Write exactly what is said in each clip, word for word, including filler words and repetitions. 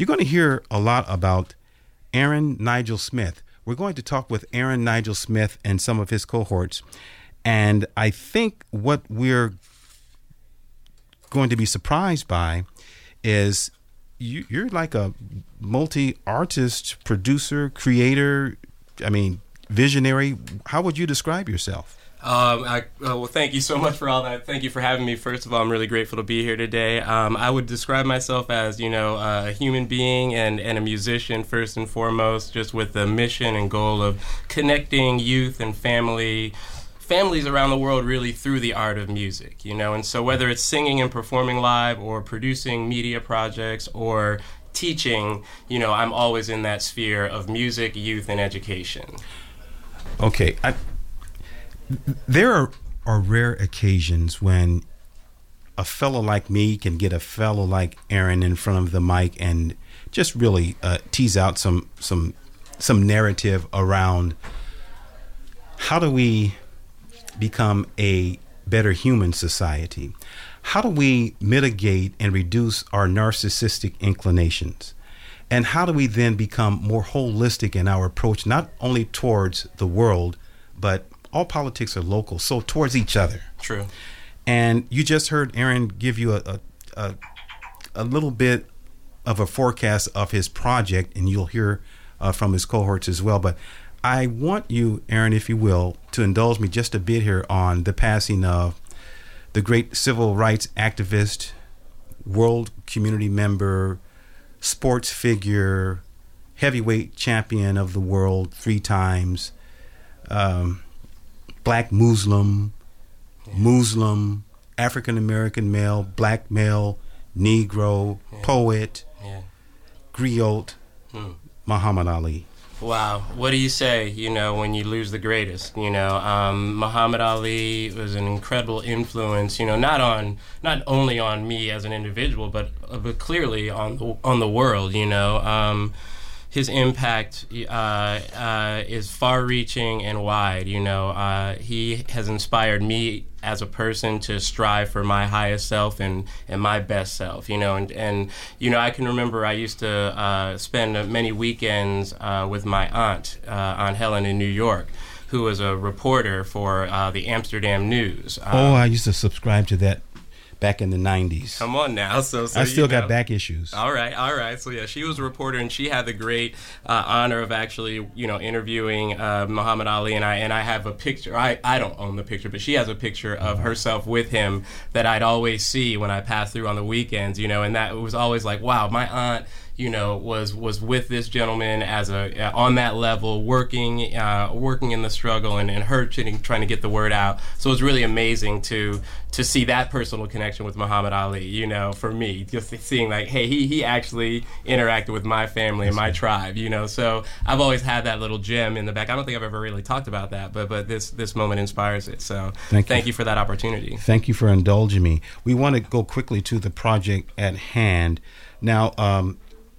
You're going to hear a lot about Aaron Nigel Smith. We're going to talk with Aaron Nigel Smith and some of his cohorts. And I think what we're going to be surprised by is you, you're like a multi-artist, producer, creator, I mean, visionary. How would you describe yourself? Um, I, uh, well, thank you so much for all that. Thank you for having me. First of all, I'm really grateful to be here today. Um, I would describe myself as, you know, uh, a human being and, and a musician first and foremost, just with the mission and goal of connecting youth and family, families around the world really through the art of music, you know. And so whether it's singing and performing live or producing media projects or teaching, you know, I'm always in that sphere of music, youth, and education. Okay. I There are, are rare occasions when a fellow like me can get a fellow like Aaron in front of the mic and just really uh, tease out some some some narrative around how do we become a better human society? How do we mitigate and reduce our narcissistic inclinations? And how do we then become more holistic in our approach, not only towards the world, but all politics are local, so towards each other. True. And you just heard Aaron give you a, a, a, a little bit of a forecast of his project, and you'll hear uh, from his cohorts as well. But I want you, Aaron, if you will, to indulge me just a bit here on the passing of the great civil rights activist, world community member, sports figure, heavyweight champion of the world three times, um, Black Muslim, yeah. Muslim, African-American male, black male, Negro, yeah. poet, yeah. griot, hmm. Muhammad Ali. Wow. What do you say, you know, when you lose the greatest? You know, um, Muhammad Ali was an incredible influence, you know, not on, not only on me as an individual, but, uh, but clearly on the, on the world, you know. Um, His impact uh, uh, is far-reaching and wide. You know, uh, he has inspired me as a person to strive for my highest self and, and my best self. You know, and, and you know, I can remember I used to uh, spend many weekends uh, with my aunt, uh, Aunt Helen in New York, who was a reporter for uh, the Amsterdam News. Um, oh, I used to subscribe to that back in the nineties. Come on now. So, so I still you know. got back issues. All right, all right. So yeah, she was a reporter, and she had the great uh, honor of actually, you know, interviewing uh, Muhammad Ali, and I and I have a picture. I, I don't own the picture, but she has a picture of herself with him that I'd always see when I passed through on the weekends, you know, and that was always like, wow, my aunt, you know, was was with this gentleman as a uh, on that level, working uh, working in the struggle, and, and her trying, trying to get the word out. So it was really amazing to to see that personal connection with Muhammad Ali. You know, for me, just seeing like, hey, he he actually interacted with my family and my tribe. You know, so I've always had that little gem in the back. I don't think I've ever really talked about that, but but this this moment inspires it. So thank, thank you. you for that opportunity. Thank you for indulging me. We want to go quickly to the project at hand now. Um,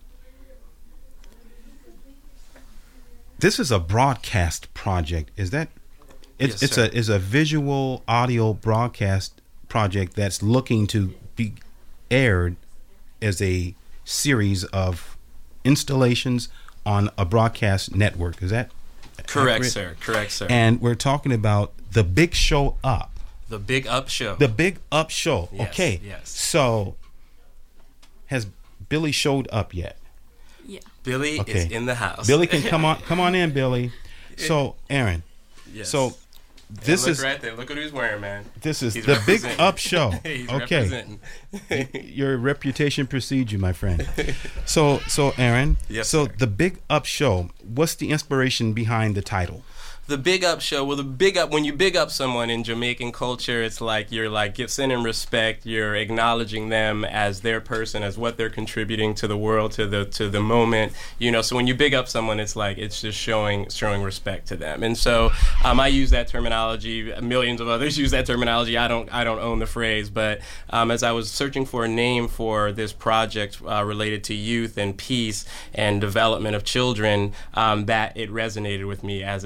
This is a broadcast project. Is that? It's, Yes, it's sir. a is a visual audio broadcast project that's looking to be aired as a series of installations on a broadcast network. Is that Correct, accurate? sir. Correct, sir. And we're talking about the Big Show Up. The Big Up Show. The Big Up Show. Yes, Okay. yes. So, has Billy showed up yet? Yeah. Billy Okay. is in the house. Billy can come on. Come on in, Billy. So, Aaron. Yes. So, this look is right there. Look what he's wearing, man. This is He's the Big representing. Up Show. He's Okay. representing. Your reputation precedes you, my friend. So, so Aaron. Yes, So sir. the Big Up Show. What's the inspiration behind the title? The Big Up Show. Well, the big up, when you big up someone in Jamaican culture, it's like you're like sending respect. You're acknowledging them as their person, as what they're contributing to the world, to the to the moment. You know, so when you big up someone, it's like it's just showing showing respect to them. And so um, I use that terminology. Millions of others use that terminology. I don't I don't own the phrase, but um, as I was searching for a name for this project uh, related to youth and peace and development of children, um, that it resonated with me as a, as a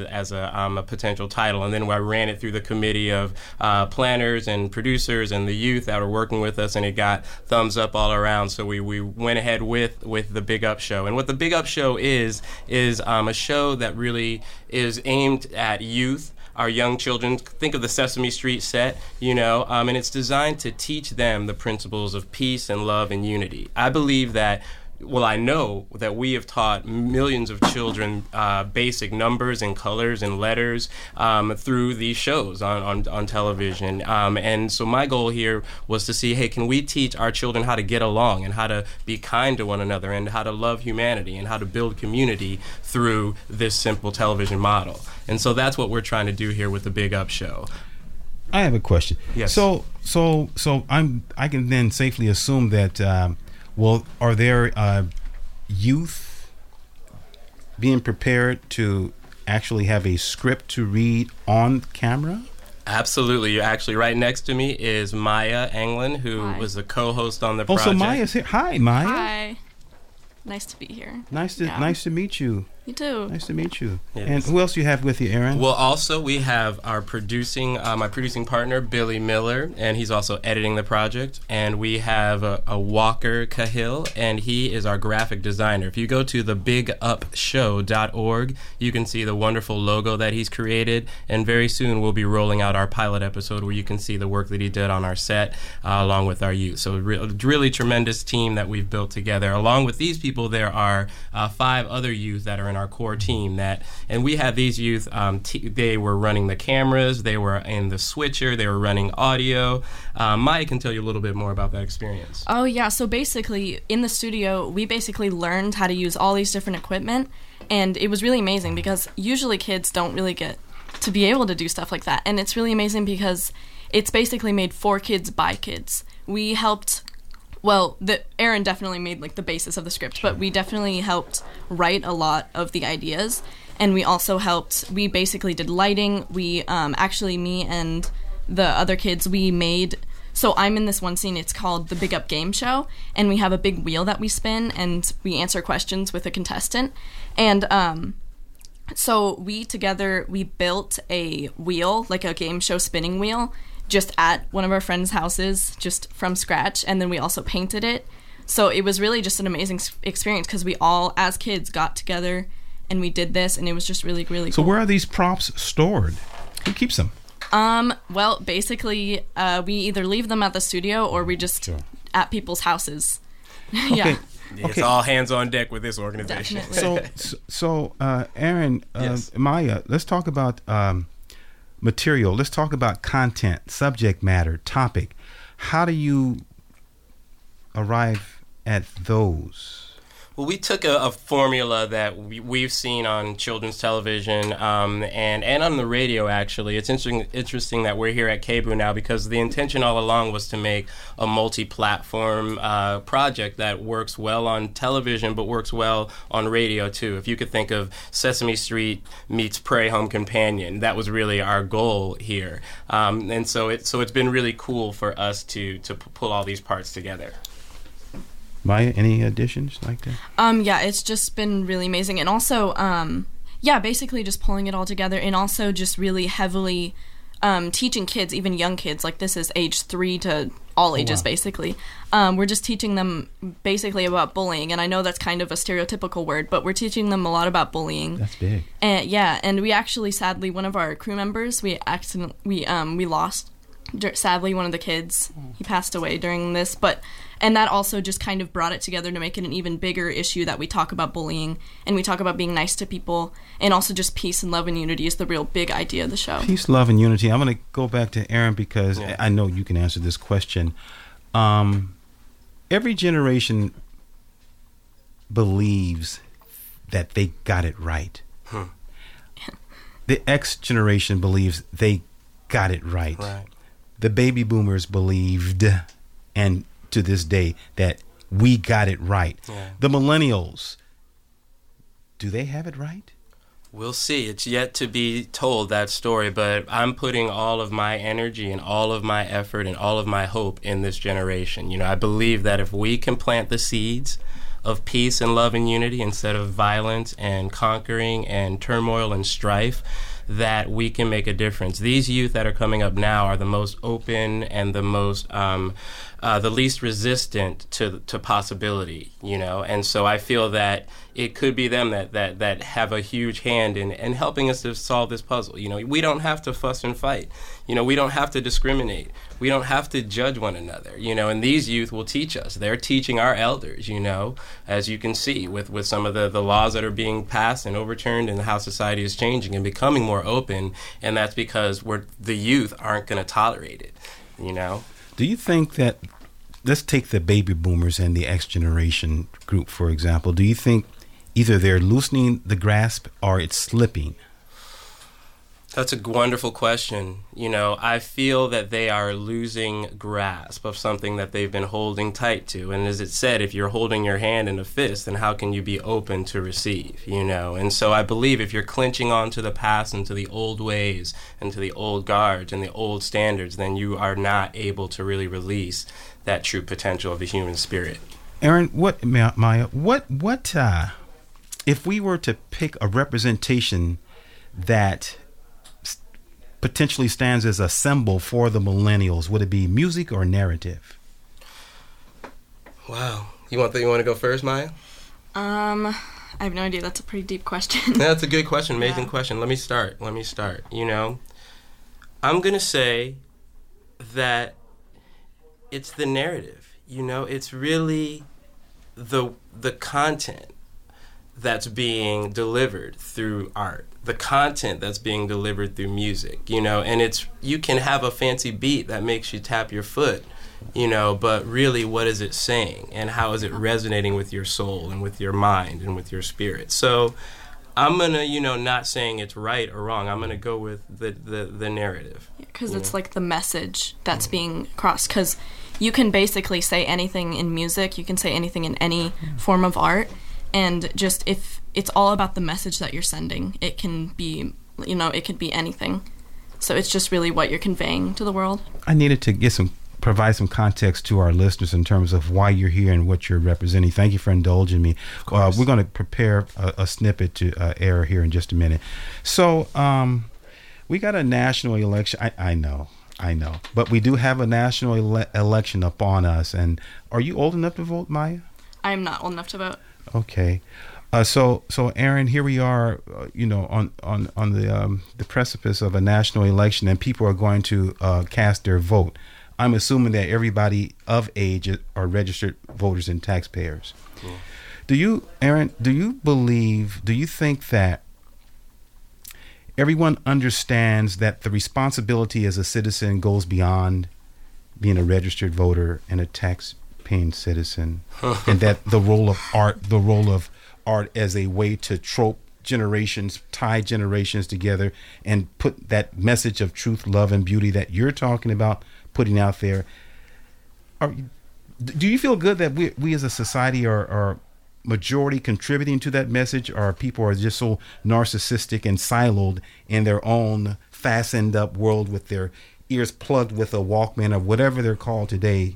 a, um, a potential title. And then I ran it through the committee of uh, planners and producers and the youth that were working with us, and it got thumbs up all around. So we, we went ahead with, with the Big Up Show. And what the Big Up Show is, is um, a show that really is aimed at youth, our young children. Think of the Sesame Street set, you know, um, and it's designed to teach them the principles of peace and love and unity. I believe that, well, I know that we have taught millions of children uh, basic numbers and colors and letters um, through these shows on, on, on television. Um, and so my goal here was to see, hey, can we teach our children how to get along and how to be kind to one another and how to love humanity and how to build community through this simple television model? And so that's what we're trying to do here with the Big Up Show. I have a question. Yes. So, so, so I'm. I can then safely assume that. Um, well, are there uh, youth being prepared to actually have a script to read on camera? Absolutely. You're actually right next to me is Maya Anglin, who Hi. was a co-host on the Oh, project. so Maya's here. Hi, Maya. Hi. Nice to be here. Nice to Yeah. nice to meet you. You too. Nice to meet you. Yes. And who else you have with you, Aaron? Well, also we have our producing, uh, my producing partner, Billy Miller, and he's also editing the project. And we have a, a Walker Cahill, and he is our graphic designer. If you go to the big up show dot org, you can see the wonderful logo that he's created. And very soon we'll be rolling out our pilot episode where you can see the work that he did on our set, uh, along with our youth. So re- really tremendous team that we've built together. Along with these people, there are uh, five other youth that are in our core team that, and we had these youth, um, t- they were running the cameras, they were in the switcher, they were running audio. Um, Maya can tell you a little bit more about that experience. Oh, yeah. So basically, in the studio, we basically learned how to use all these different equipment. And it was really amazing because usually kids don't really get to be able to do stuff like that. And it's really amazing because it's basically made for kids by kids. We helped, well, the Aaron definitely made like the basis of the script, but we definitely helped write a lot of the ideas. And we also helped, we basically did lighting. We um, actually, me and the other kids, we made, so I'm in this one scene, it's called the Big Up Game Show, and we have a big wheel that we spin, and we answer questions with a contestant. And um, so we together, we built a wheel, like a game show spinning wheel, just at one of our friends' houses, just from scratch, and then we also painted it. So it was really just an amazing s- experience because we all, as kids, got together and we did this, and it was just really, really So cool. where are these props stored? Who keeps them? Um, well, basically, uh, we either leave them at the studio or we just Sure. at people's houses. Okay. Yeah, It's Okay. all hands on deck with this organization. definitely. So, so uh, Aaron, uh, Yes. Maya, let's talk about um, material. Let's talk about content, subject matter, topic. How do you arrive at those? Well, we took a, a formula that we, we've seen on children's television um, and, and on the radio, actually. It's interesting, interesting that we're here at K B O O now because the intention all along was to make a multi-platform uh, project that works well on television but works well on radio, too. If you could think of Sesame Street meets Prairie Home Companion, that was really our goal here. Um, and so, it, so it's been really cool for us to, to p- pull all these parts together. Maya, any additions like that? Um, yeah, it's just been really amazing. And also, um, yeah, basically just pulling it all together and also just really heavily um, teaching kids, even young kids, like this is age three to all ages, wow. basically. Um, we're just teaching them basically about bullying. And I know that's kind of a stereotypical word, but we're teaching them a lot about bullying. That's big. And yeah, and we actually, sadly, one of our crew members, we accident we um we lost. Sadly, one of the kids, he passed away during this, but and that also just kind of brought it together to make it an even bigger issue that we talk about bullying and we talk about being nice to people, and also just peace and love and unity is the real big idea of the show. Peace, love, and unity. I'm going to go back to Aaron because Yeah. I know you can answer this question. Um, every generation believes that they got it right. Hmm. The X generation believes they got it right. Right. The baby boomers believed, and to this day, that we got it right. Yeah. The millennials, do they have it right? We'll see. It's yet to be told, that story, but I'm putting all of my energy and all of my effort and all of my hope in this generation. You know, I believe that if we can plant the seeds of peace and love and unity instead of violence and conquering and turmoil and strife, that we can make a difference. These youth that are coming up now are the most open and the most um, uh, the least resistant to to possibility, you know. And so I feel that it could be them that that that have a huge hand in in helping us to solve this puzzle. You know, we don't have to fuss and fight. You know, we don't have to discriminate. We don't have to judge one another, you know, and these youth will teach us. They're teaching our elders, you know, as you can see with, with some of the, the laws that are being passed and overturned and how society is changing and becoming more open, and that's because we're, the youth aren't going to tolerate it, you know. Do you think that, let's take the baby boomers and the X generation group, for example, do you think either they're loosening the grasp or it's slipping? That's a wonderful question. You know, I feel that they are losing grasp of something that they've been holding tight to. And as it said, if you're holding your hand in a fist, then how can you be open to receive, you know? And so I believe if you're clenching on to the past and to the old ways and to the old guards and the old standards, then you are not able to really release that true potential of the human spirit. Aaron, what, Maya, what, what, uh, if we were to pick a representation that potentially stands as a symbol for the millennials, would it be music or narrative? Wow. You want the, you want to go first, Maya? Um, I have no idea. That's a pretty deep question. That's a good question. Amazing Yeah. question. Let me start. Let me start. You know, I'm going to say that it's the narrative. You know, it's really the the content that's being delivered through art, the content that's being delivered through music, you know, and it's, you can have a fancy beat that makes you tap your foot, you know, but really what is it saying and how is it resonating with your soul and with your mind and with your spirit? So I'm going to, you know, not saying it's right or wrong. I'm going to go with the, the, the narrative. Because it's like the message that's being crossed. Because you can basically say anything in music, you can say anything in any form of art. And just if it's all about the message that you're sending, it can be, you know, it could be anything. So it's just really what you're conveying to the world. I needed to get some, provide some context to our listeners in terms of why you're here and what you're representing. Thank you for indulging me. Uh, we're going to prepare a, a snippet to uh, air here in just a minute. So um, we got a national election. I, I know, I know. But we do have a national ele- election upon us. And are you old enough to vote, Maya? I am not old enough to vote. Okay. Uh, so, so Aaron, here we are, uh, you know, on on on the um, the precipice of a national election, and people are going to uh, cast their vote. I'm assuming that everybody of age are registered voters and taxpayers. Yeah. Do you, Aaron? Do you believe? Do you think that everyone understands that the responsibility as a citizen goes beyond being a registered voter and a tax-paying citizen, and that the role of art, the role of art as a way to trope generations, tie generations together, and put that message of truth, love, and beauty that you're talking about putting out there. Are, do you feel good that we, we as a society are, are majority contributing to that message, or people are just so narcissistic and siloed in their own fastened up world with their ears plugged with a Walkman or whatever they're called today,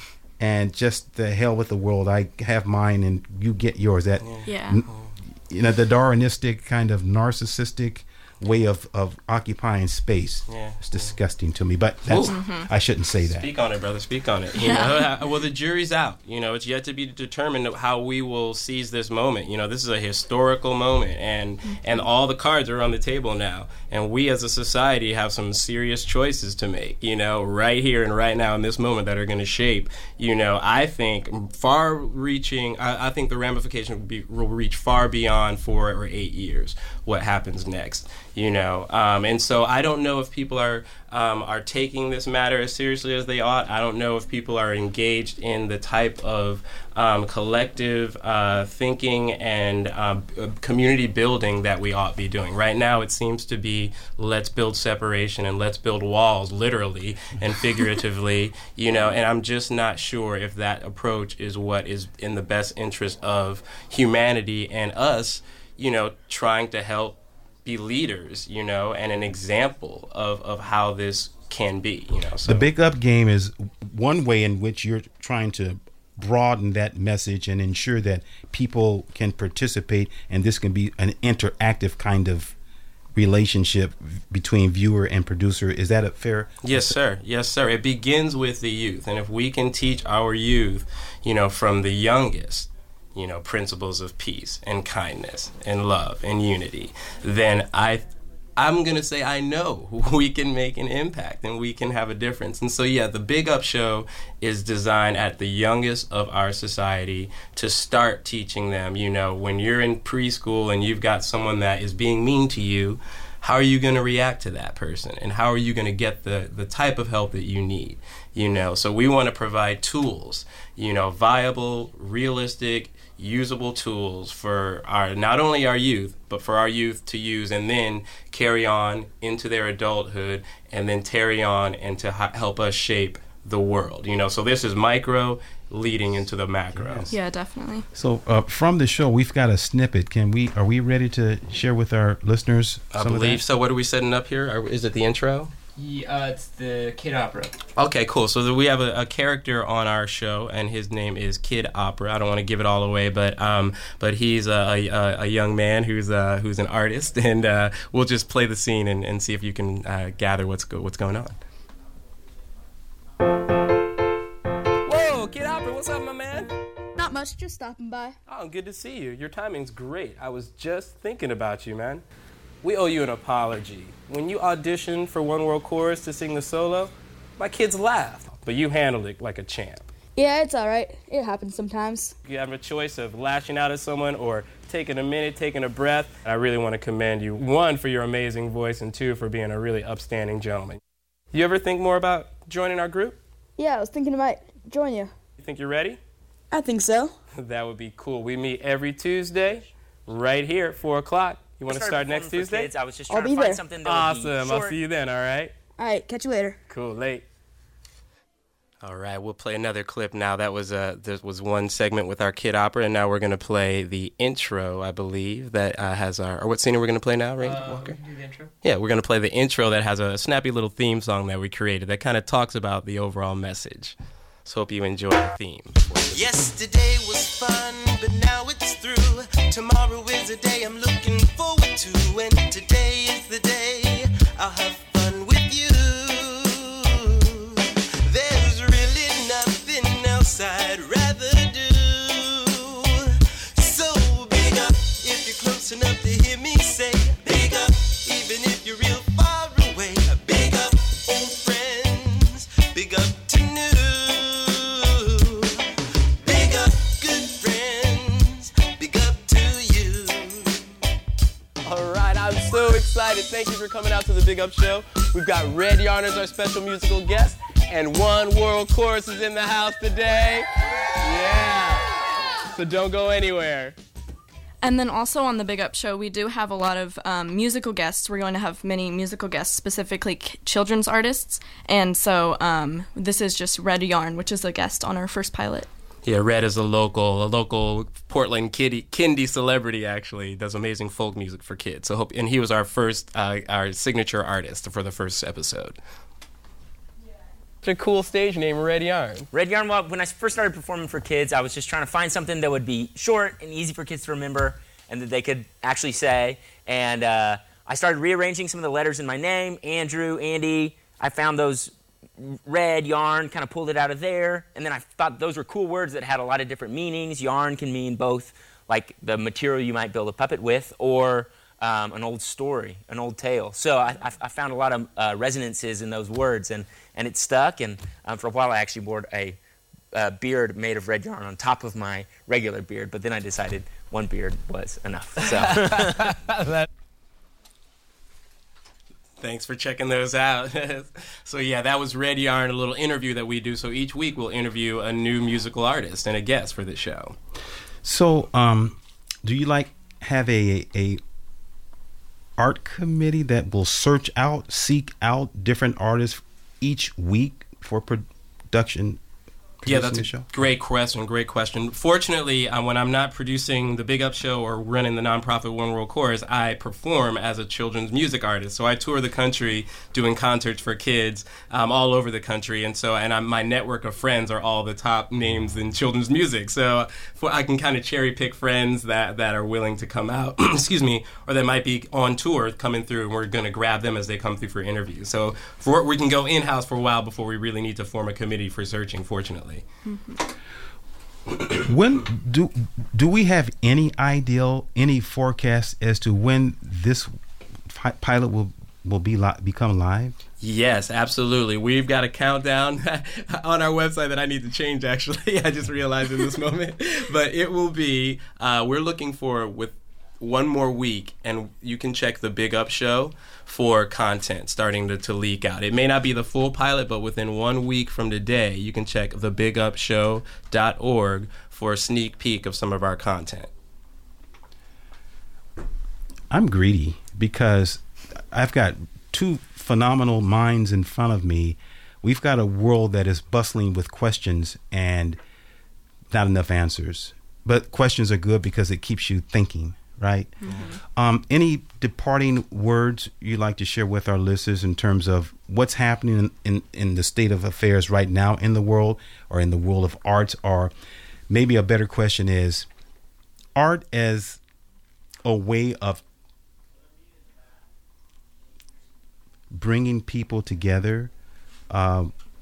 and just the hell with the world, I have mine and you get yours? That yeah. n- you know, the Darwinistic kind of narcissistic way of, of occupying space. Yeah. It's disgusting to me, but that's, Mm-hmm. I shouldn't say that. Speak on it, brother. Speak on it. You Yeah. know, well, the jury's out. You know, it's yet to be determined how we will seize this moment. You know, this is a historical moment, and and all the cards are on the table now. And we, as a society, have some serious choices to make. You know, right here and right now in this moment that are going to shape. You know, I think far-reaching. I, I think the ramification will, be, will reach far beyond four or eight years. What happens next? You know, um, and so I don't know if people are um, are taking this matter as seriously as they ought. I don't know if people are engaged in the type of um, collective uh, thinking and uh, community building that we ought be doing. Right now, it seems to be let's build separation and let's build walls, literally and figuratively. You know, and I'm just not sure if that approach is what is in the best interest of humanity and us. You know, trying to help be leaders, you know, and an example of, of how this can be, you know. So. The Big Up game is one way in which you're trying to broaden that message and ensure that people can participate, and this can be an interactive kind of relationship between viewer and producer. Is that a fair? Yes, sir. Yes, sir. It begins with the youth. And if we can teach our youth, you know, from the youngest, you know, principles of peace and kindness and love and unity, then I I'm going to say I know we can make an impact and we can have a difference. And so, yeah, the Big Up Show is designed at the youngest of our society to start teaching them, you know, when you're in preschool and you've got someone that is being mean to you, how are you going to react to that person? And how are you going to get the, the type of help that you need? You know, so we want to provide tools, you know, viable, realistic, usable tools for our not only our youth, but for our youth to use and then carry on into their adulthood and then carry on and to ha- help us shape the world. You know, so this is micro leading into the macro. Yes. Yeah, definitely. So uh, from the show, we've got a snippet. Can we? Are we ready to share with our listeners? I some believe of that? so. What are we setting up here? Are, is it the intro? Yeah, uh, it's the Kid Opera. Okay, cool. So we have a, a character on our show, and his name is Kid Opera. I don't want to give it all away, but um, but he's a, a, a young man who's uh, who's an artist, and uh, we'll just play the scene and, and see if you can uh, gather what's go- what's going on. Whoa, Kid Opera, what's up, my man? Not much, just stopping by. Oh, good to see you. Your timing's great. I was just thinking about you, man. We owe you an apology. When you auditioned for One World Chorus to sing the solo, my kids laughed, but you handled it like a champ. Yeah, it's alright. It happens sometimes. You have a choice of lashing out at someone or taking a minute, taking a breath. I really want to commend you, one, for your amazing voice, and two, for being a really upstanding gentleman. You ever think more about joining our group? Yeah, I was thinking I might join you. You think you're ready? I think so. That would be cool. We meet every Tuesday right here at four o'clock. You want to I start started next performing for Tuesday? Kids. I was just I'll trying to be find there. something that Awesome. would be I'll short. see you then, all right? Alright, catch you later. Cool. Late. All right, we'll play another clip now. That was uh, there was one segment with our Kid Opera, and now we're going to play the intro, I believe, that uh, has our... Or what scene are we going to play now, Ray Uh, Walker? we can do the intro. Yeah, we're going to play the intro that has a snappy little theme song that we created that kind of talks about the overall message. So hope you enjoy the theme. Yesterday was fun, but now it's through. Tomorrow is a day I'm looking forward to, and today is the day I'll have fun with you. There's really nothing else I'd rather do. So big up if you're close enough to hear me say, big up even if you're real far away. Big up old friends, big up to new. So excited. Thank you for coming out to the Big Up Show. We've got Red Yarn as our special musical guest, and One World Chorus is in the house today. Yeah. So don't go anywhere. And then also on the Big Up Show, we do have a lot of um, musical guests. We're going to have many musical guests, specifically k- children's artists. And so um, this is just Red Yarn, which is a guest on our first pilot. Yeah, Red is a local, a local Portland kiddie, kindy celebrity. Actually, does amazing folk music for kids. So hope, and he was our first, uh, our signature artist for the first episode. It's a cool stage name, Red Yarn. Red Yarn, well, when I first started performing for kids, I was just trying to find something that would be short and easy for kids to remember and that they could actually say. And uh, I started rearranging some of the letters in my name, Andrew, Andy. I found those Red Yarn, kind of pulled it out of there, and then I thought those were cool words that had a lot of different meanings. Yarn can mean both like the material you might build a puppet with or um, an old story, an old tale. So I, I, I found a lot of uh, resonances in those words, and, and it stuck, and um, for a while I actually wore a uh, beard made of red yarn on top of my regular beard, but then I decided one beard was enough. So. Thanks for checking those out. So yeah, that was Red Yarn, a little interview that we do. So each week we'll interview a new musical artist and a guest for the show. So, um, do you like have a a art committee that will search out, seek out different artists each week for production Yeah, producing that's the a show? great question. Great question. Fortunately, uh, when I'm not producing the Big Up Show or running the nonprofit One World Chorus, I perform as a children's music artist. So I tour the country doing concerts for kids um, all over the country, and so and I'm, my network of friends are all the top names in children's music. So for, I can kind of cherry pick friends that that are willing to come out. Excuse me, or that might be on tour coming through, and we're going to grab them as they come through for interviews. So for, we can go in house for a while before we really need to form a committee for searching. Fortunately. When do do we have any idea, any forecast as to when this pi- pilot will will be li- become live? Yes, absolutely. We've got a countdown on our website that I need to change, actually. I just realized in this moment. But it will be, uh, we're looking for with one more week, and you can check the Big Up Show for content starting to, to leak out. It may not be the full pilot, but within one week from today, you can check the big up show dot org for a sneak peek of some of our content. I'm greedy because I've got two phenomenal minds in front of me. We've got a world that is bustling with questions and not enough answers. But questions are good because it keeps you thinking, right? Mm-hmm. Um, any departing words you'd like to share with our listeners in terms of what's happening in, in, in the state of affairs right now in the world or in the world of arts? Or maybe a better question is, art as a way of bringing people together, uh,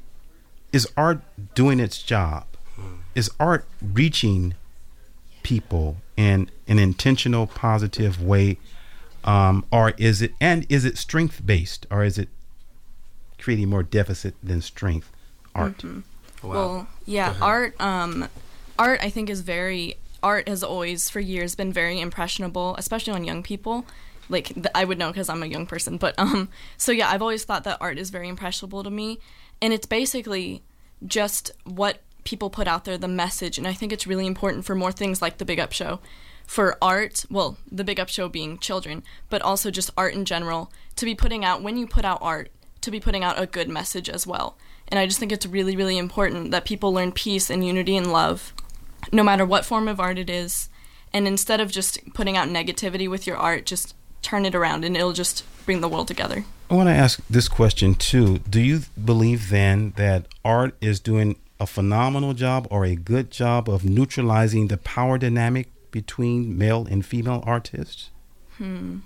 is art doing its job? Mm. Is art reaching people in an intentional, positive way, um, or is it? And is it strength based, or is it creating more deficit than strength? Art. Mm-hmm. Wow. Well, yeah, art. Um, art, I think, is very. Art has always, for years, been very impressionable, especially on young people. Like, th- I would know because I'm a young person, but um. So yeah, I've always thought that art is very impressionable to me, and it's basically just what people put out there, the message, and I think it's really important for more things like the Big Up Show, for art, well, the Big Up Show being children, but also just art in general, to be putting out, when you put out art, to be putting out a good message as well. And I just think it's really, really important that people learn peace and unity and love, no matter what form of art it is, and instead of just putting out negativity with your art, just turn it around and it'll just bring the world together. I want to ask this question too. Do you believe then that art is doing a phenomenal job or a good job of neutralizing the power dynamic between male and female artists? Hmm.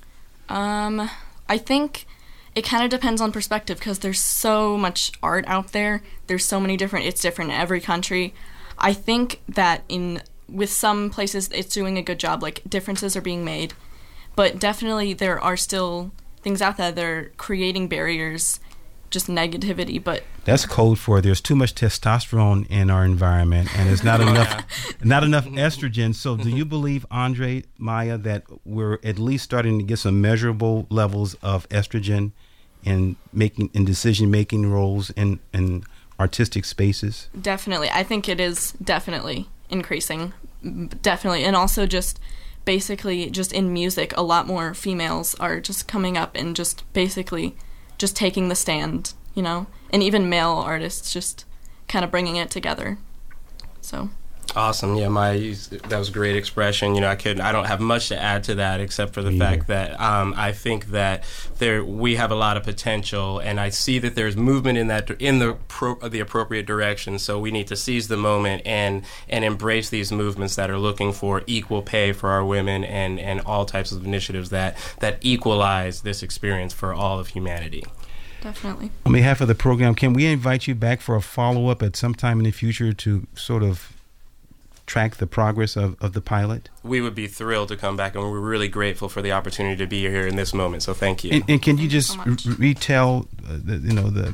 Um, I think it kind of depends on perspective because there's so much art out there. There's so many different, it's different in every country. I think that in with some places it's doing a good job, like differences are being made, but definitely there are still things out there that are creating barriers, just negativity. But that's code for there's too much testosterone in our environment and there's not enough not enough estrogen. So do you believe, Andre, Maya, that we're at least starting to get some measurable levels of estrogen in making in decision making roles in, in artistic spaces? Definitely. I think it is definitely increasing. Definitely. And also just basically just in music, a lot more females are just coming up and just basically just taking the stand, you know, and even male artists just kind of bringing it together. So awesome. Yeah, my that was a great expression. You know, I could I don't have much to add to that except for the Either. fact that um, I think that there we have a lot of potential, and I see that there's movement in that in the pro, the appropriate direction. So we need to seize the moment and and embrace these movements that are looking for equal pay for our women and and all types of initiatives that that equalize this experience for all of humanity. Definitely. On behalf of the program, can we invite you back for a follow-up at some time in the future to sort of track the progress of, of the pilot? We would be thrilled to come back, and we're really grateful for the opportunity to be here in this moment. So thank you. And, and can you Thank just you so r- retell, uh, the, you know, the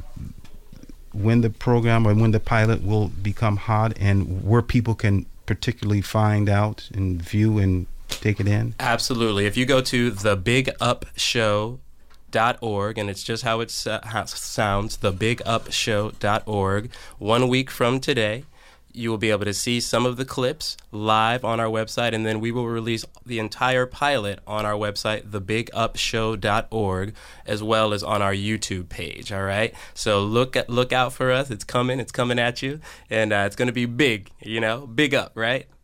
when the program or when the pilot will become hot and where people can particularly find out and view and take it in? Absolutely. If you go to the big up show dot org, and it's just how it uh, how it sounds, the big up show dot org, one week from today, you will be able to see some of the clips live on our website, and then we will release the entire pilot on our website, the big up show dot org, as well as on our YouTube page. All right, so look at, look out for us. It's coming. It's coming at you, and uh, it's going to be big. You know, big up, right?